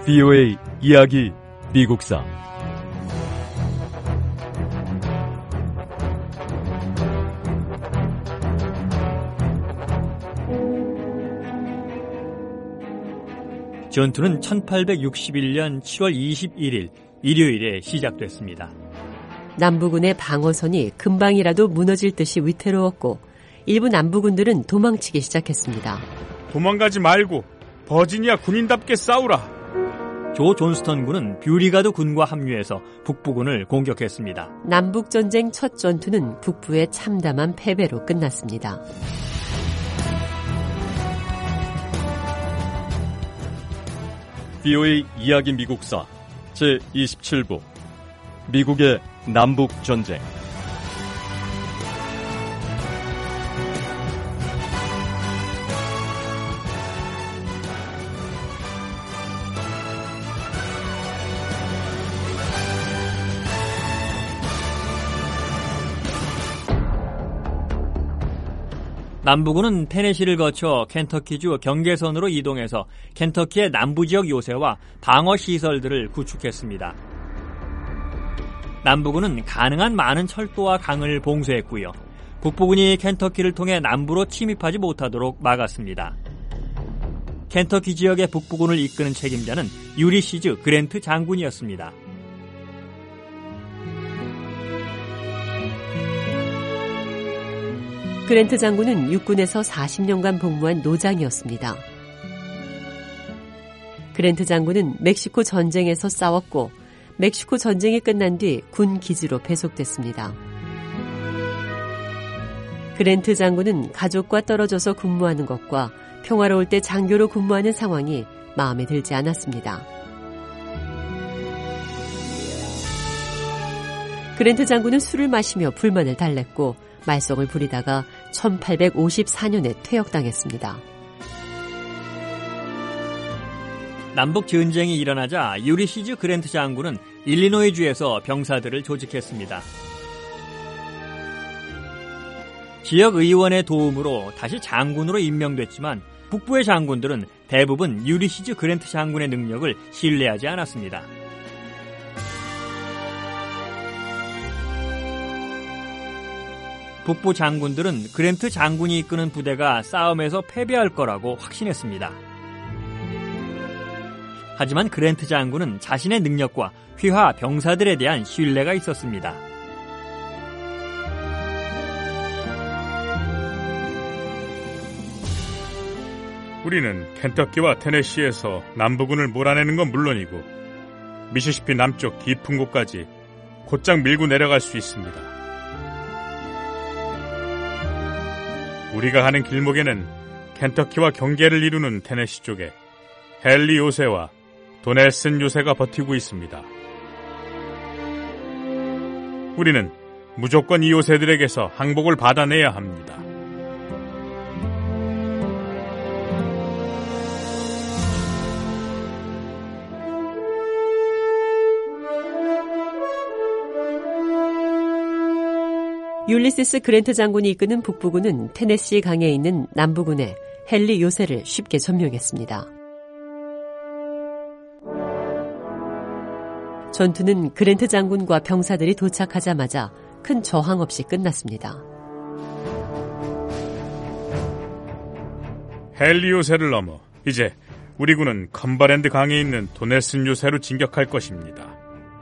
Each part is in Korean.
VOA 이야기 미국사. 전투는 1861년 7월 21일 일요일에 시작됐습니다. 남부군의 방어선이 금방이라도 무너질 듯이 위태로웠고 일부 남부군들은 도망치기 시작했습니다. 도망가지 말고 버지니아 군인답게 싸우라. 조 존스턴 군은 뷰리가드 군과 합류해서 북부군을 공격했습니다. 남북전쟁 첫 전투는 북부의 참담한 패배로 끝났습니다. VOA 이야기 미국사 제27부 미국의 남북전쟁. 남부군은 테네시를 거쳐 켄터키주 경계선으로 이동해서 켄터키의 남부지역 요새와 방어시설들을 구축했습니다. 남부군은 가능한 많은 철도와 강을 봉쇄했고요. 북부군이 켄터키를 통해 남부로 침입하지 못하도록 막았습니다. 켄터키 지역의 북부군을 이끄는 책임자는 유리시즈 그랜트 장군이었습니다. 그랜트 장군은 육군에서 40년간 복무한 노장이었습니다. 그랜트 장군은 멕시코 전쟁에서 싸웠고 멕시코 전쟁이 끝난 뒤 군 기지로 배속됐습니다. 그랜트 장군은 가족과 떨어져서 근무하는 것과 평화로울 때 장교로 근무하는 상황이 마음에 들지 않았습니다. 그랜트 장군은 술을 마시며 불만을 달랬고 말썽을 부리다가 1854년에 퇴역당했습니다. 남북 전쟁이 일어나자 유리시즈 그랜트 장군은 일리노이주에서 병사들을 조직했습니다. 지역 의원의 도움으로 다시 장군으로 임명됐지만 북부의 장군들은 대부분 유리시즈 그랜트 장군의 능력을 신뢰하지 않았습니다. 북부 장군들은 그랜트 장군이 이끄는 부대가 싸움에서 패배할 거라고 확신했습니다. 하지만 그랜트 장군은 자신의 능력과 휘하 병사들에 대한 신뢰가 있었습니다. 우리는 켄터키와 테네시에서 남부군을 몰아내는 건 물론이고 미시시피 남쪽 깊은 곳까지 곧장 밀고 내려갈 수 있습니다. 우리가 가는 길목에는 켄터키와 경계를 이루는 테네시 쪽에 헨리 요새와 도넬슨 요새가 버티고 있습니다. 우리는 무조건 이 요새들에게서 항복을 받아내야 합니다. 율리시스 그랜트 장군이 이끄는 북부군은 테네시 강에 있는 남부군의 헨리 요새를 쉽게 점령했습니다. 전투는 그랜트 장군과 병사들이 도착하자마자 큰 저항 없이 끝났습니다. 헨리 요새를 넘어 이제 우리 군은 컴버랜드 강에 있는 도넬슨 요새로 진격할 것입니다.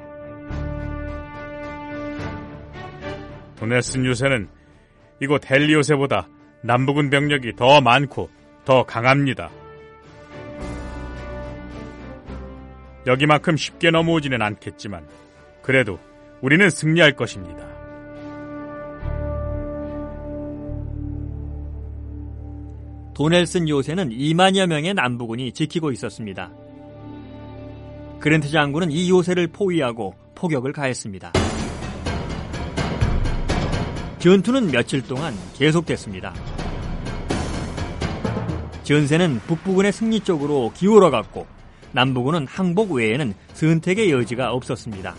도넬슨 요새는 이곳 헨리 요새보다 남부군 병력이 더 많고 더 강합니다. 여기만큼 쉽게 넘어오지는 않겠지만 그래도 우리는 승리할 것입니다. 도넬슨 요새는 2만여 명의 남부군이 지키고 있었습니다. 그랜트 장군은 이 요새를 포위하고 포격을 가했습니다. 전투는 며칠 동안 계속됐습니다. 전세는 북부군의 승리 쪽으로 기울어갔고 남부군은 항복 외에는 선택의 여지가 없었습니다.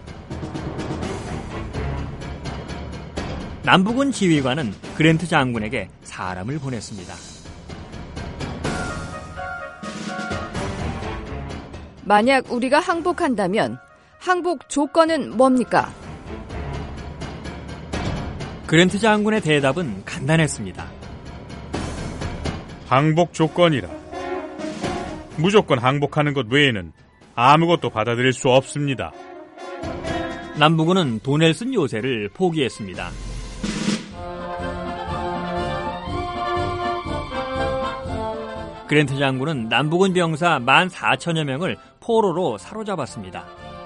남부군 지휘관은 그랜트 장군에게 사람을 보냈습니다. 만약 우리가 항복한다면 항복 조건은 뭡니까? 그랜트 장군의 대답은 간단했습니다. 항복 조건이라. 무조건 항복하는 것 외에는 아무것도 받아들일 수 없습니다. 남부군은 도넬슨 요새를 포기했습니다. 그랜트 장군은 남부군 병사 14,000여 명을 포로로 사로잡았습니다.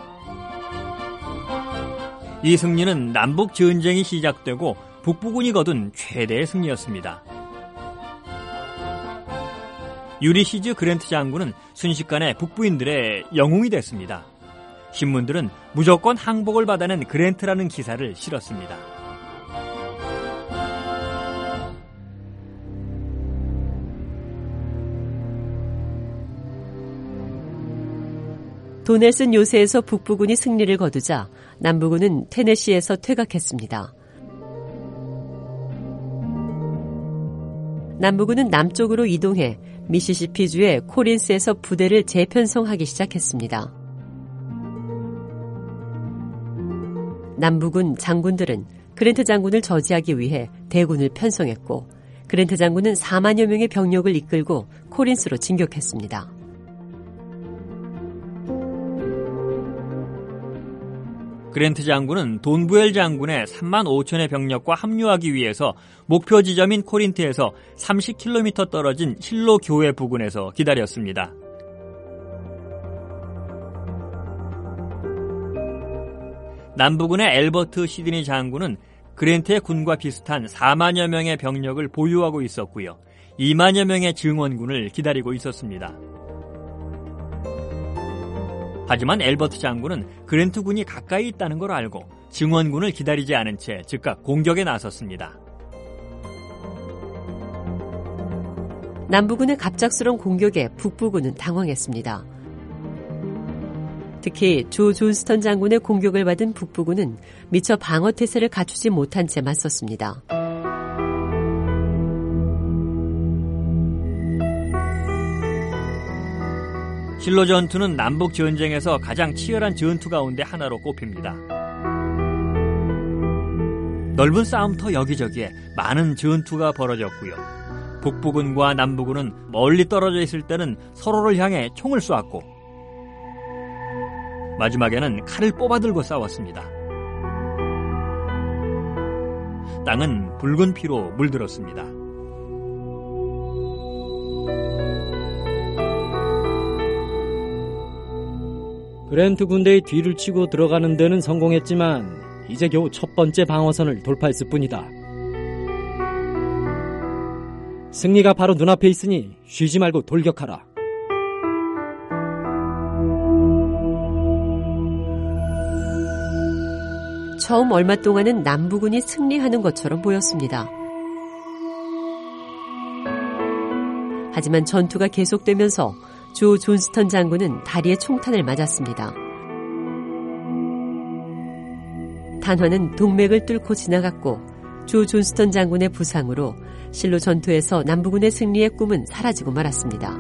이 승리는 남북 전쟁이 시작되고 북부군이 거둔 최대의 승리였습니다. 유리시즈 그랜트 장군은 순식간에 북부인들의 영웅이 됐습니다. 신문들은 무조건 항복을 받아낸 그랜트라는 기사를 실었습니다. 도넬슨 요새에서 북부군이 승리를 거두자 남부군은 테네시에서 퇴각했습니다. 남부군은 남쪽으로 이동해 미시시피주의 코린스에서 부대를 재편성하기 시작했습니다. 남부군 장군들은 그랜트 장군을 저지하기 위해 대군을 편성했고 그랜트 장군은 4만여 명의 병력을 이끌고 코린스로 진격했습니다. 그랜트 장군은 돈부엘 장군의 3만 5천의 병력과 합류하기 위해서 목표 지점인 코린트에서 30km 떨어진 실로 교회 부근에서 기다렸습니다. 남부군의 엘버트 시드니 장군은 그랜트의 군과 비슷한 4만여 명의 병력을 보유하고 있었고요. 2만여 명의 증원군을 기다리고 있었습니다. 하지만 엘버트 장군은 그랜트 군이 가까이 있다는 걸 알고 증원군을 기다리지 않은 채 즉각 공격에 나섰습니다. 남부군의 갑작스러운 공격에 북부군은 당황했습니다. 특히 조 존스턴 장군의 공격을 받은 북부군은 미처 방어태세를 갖추지 못한 채 맞섰습니다. 실로 전투는 남북 전쟁에서 가장 치열한 전투 가운데 하나로 꼽힙니다. 넓은 싸움터 여기저기에 많은 전투가 벌어졌고요. 북부군과 남부군은 멀리 떨어져 있을 때는 서로를 향해 총을 쏘았고 마지막에는 칼을 뽑아들고 싸웠습니다. 땅은 붉은 피로 물들었습니다. 그랜트 군대의 뒤를 치고 들어가는 데는 성공했지만 이제 겨우 첫 번째 방어선을 돌파했을 뿐이다. 승리가 바로 눈앞에 있으니 쉬지 말고 돌격하라. 처음 얼마 동안은 남부군이 승리하는 것처럼 보였습니다. 하지만 전투가 계속되면서 조 존스턴 장군은 다리에 총탄을 맞았습니다. 탄환은 동맥을 뚫고 지나갔고 조 존스턴 장군의 부상으로 실로 전투에서 남부군의 승리의 꿈은 사라지고 말았습니다.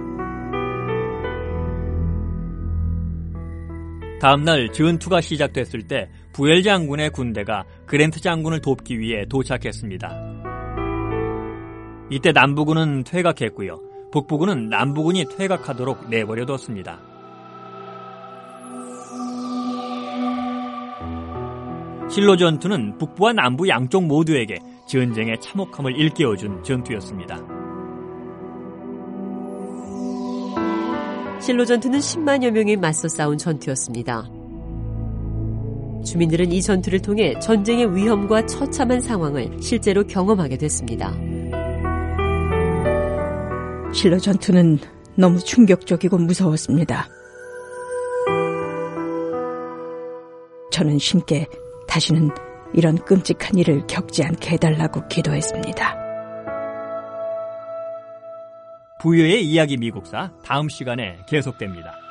다음날 전투가 시작됐을 때 부엘 장군의 군대가 그랜트 장군을 돕기 위해 도착했습니다. 이때 남부군은 퇴각했고요. 북부군은 남부군이 퇴각하도록 내버려뒀습니다. 실로 전투는 북부와 남부 양쪽 모두에게 전쟁의 참혹함을 일깨워준 전투였습니다. 실로 전투는 10만여 명이 맞서 싸운 전투였습니다. 주민들은 이 전투를 통해 전쟁의 위험과 처참한 상황을 실제로 경험하게 됐습니다. 실로 전투는 너무 충격적이고 무서웠습니다. 저는 신께 다시는 이런 끔찍한 일을 겪지 않게 해달라고 기도했습니다. 부여의 이야기 미국사 다음 시간에 계속됩니다.